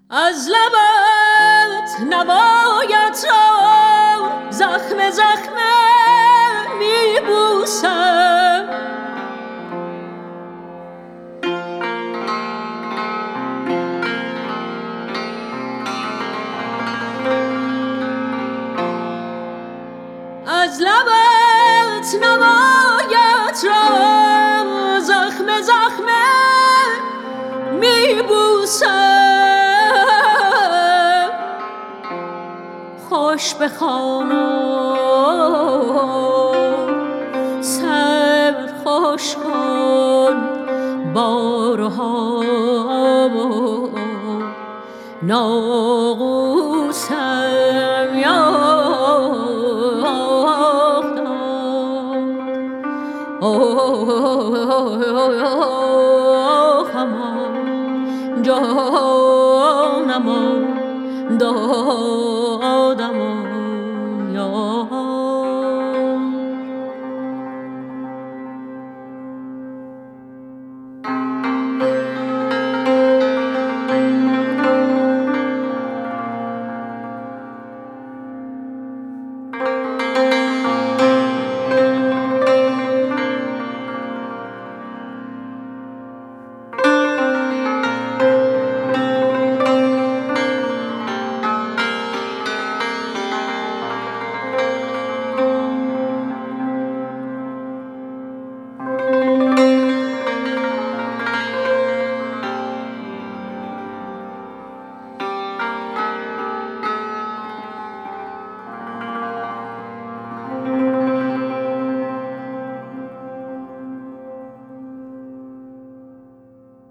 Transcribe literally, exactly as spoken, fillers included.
از لبت نوایت را زخم زخم می بوسم. از لبت نوایت را زخم زخم می بوسم. خوش بخوان صبر خوش کن بارها ناقوسم یا جانم جانم